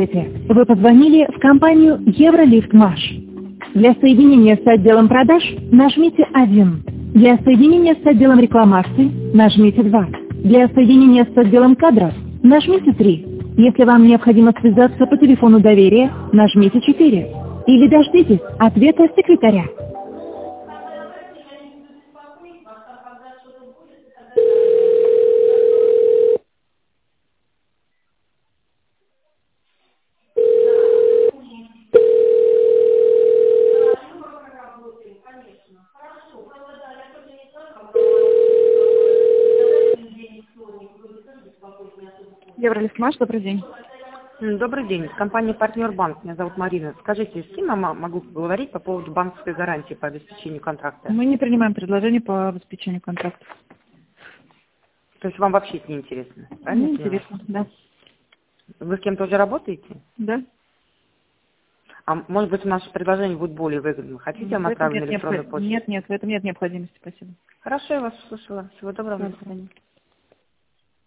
Здравствуйте. Вы позвонили в компанию Евролифт Маш. Для соединения с отделом продаж нажмите 1. Для соединения с отделом рекламации нажмите 2. Для соединения с отделом кадров нажмите 3. Если вам необходимо связаться по телефону доверия, нажмите 4. Или дождитесь ответа секретаря. Евролифт Маш, добрый день. Добрый день. Компания «Партнер Банк». Меня зовут Марина. Скажите, с кем я могу поговорить по поводу банковской гарантии по обеспечению контракта? Мы не принимаем предложения по обеспечению контракта. То есть вам вообще это не интересно? Правильно Не я понимаю? интересно, да. Вы с кем-то уже работаете? Да. А может быть, наше предложение будет более выгодным? Хотите, я вам отправлю на электронную почту? Нет, в этом нет необходимости, спасибо. Хорошо, я вас услышала. Всего доброго, до свидания.